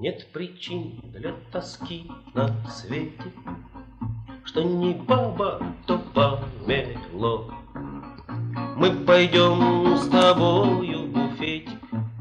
Нет причин для тоски на свете, что не баба, то помело. Мы пойдем с тобою в буфетик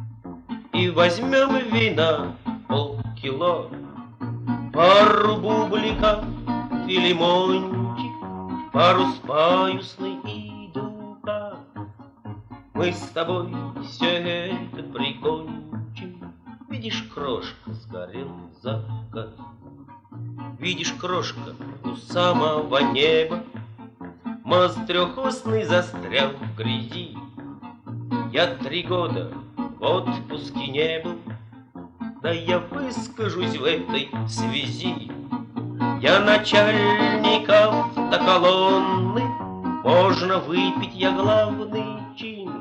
и возьмем вина полкило, пару бубликов и лимончик, пару с паюсной и дука. Мы с тобой все это прикончим. Видишь, крошка, сгорел закат. Видишь, крошка, у самого неба мост трехосный застрял в грязи. Я 3 года в отпуске не был, да я выскажусь в этой связи. Я начальник автоколонны, можно выпить, я главный чин.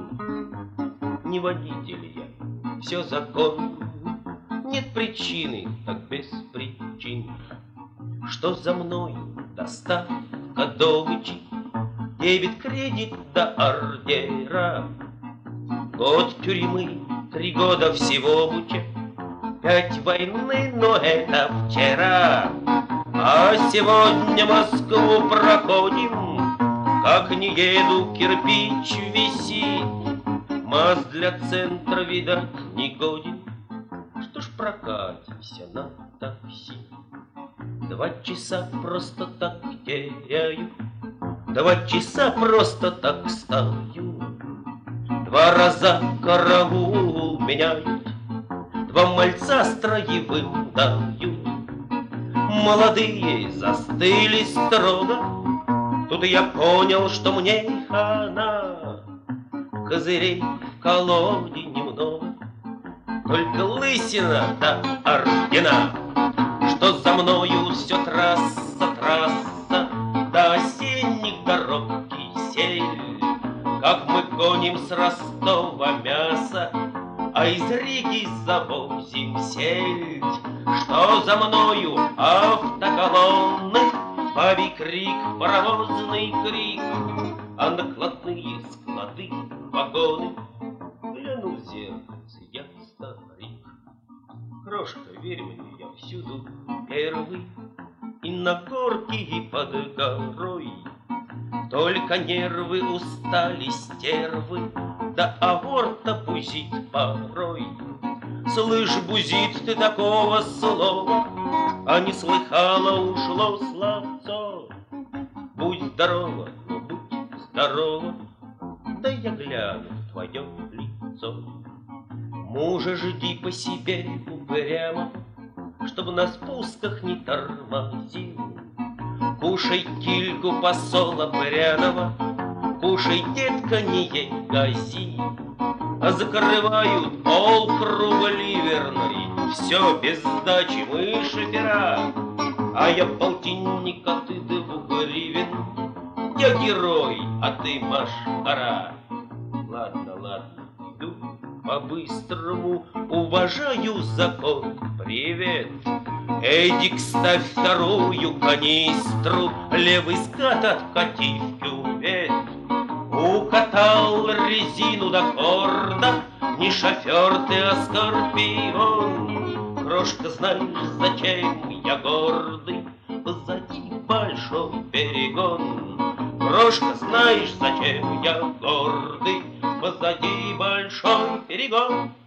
Не водитель я, все законно, нет причины, так без причин. Что за мною доставка дочи, дебет, кредит до ордера. Год тюрьмы, 3 года всего буча, 5 войны, но это вчера. А сегодня Москву проходим, как не еду, кирпич висит. Мост для центра, видать, не годен. Что ж, прокатимся на такси. 2 часа просто так теряю, 2 часа просто так стою. 2 раза караул меняют, 2 мальца строевым дают. Молодые застыли строго, тут я понял, что мне хана. Козырей в колоде немного, только лысина да ордена. Что за мною все трасса, трасса, до осенних дорог кисель. Как мы гоним с Ростова мясо, а из Риги завозим сельдь. Что за мною автоколонны, бабий крик, паровозный крик, а накладные склады, вагоны. Гляну в зеркальце, я старик. Крошка, верь мне, я всюду первый, и на горке, и под горой. Только нервы устали стервы, да аворта бузит порой. Слышь, бузит, ты такого слова, а не слыхала, ушло словцо. Будь здорова, ну будь здорова, да я гляну в твое лицо. Мужа жди по себе упрямо, чтоб на спусках не тормозил. Кушай кильку посола пряного, кушай, детка, не ей гази. А закрывают полкруга ливерной, все без сдачи, мы шофера. А я полтинник, а ты 2 гривен. Я герой, а ты машкара. Ладно, ладно, иду по-быстрому, уважаю закон. Привет, Эдик, ставь 2-ю канистру, левый скат откати в кювет. Укатал резину до корда, не шофер ты, а скорпион. Крошка, знаешь, зачем я гордый, позади большой перегон. Крошка, знаешь, зачем я гордый, позади большой перегон.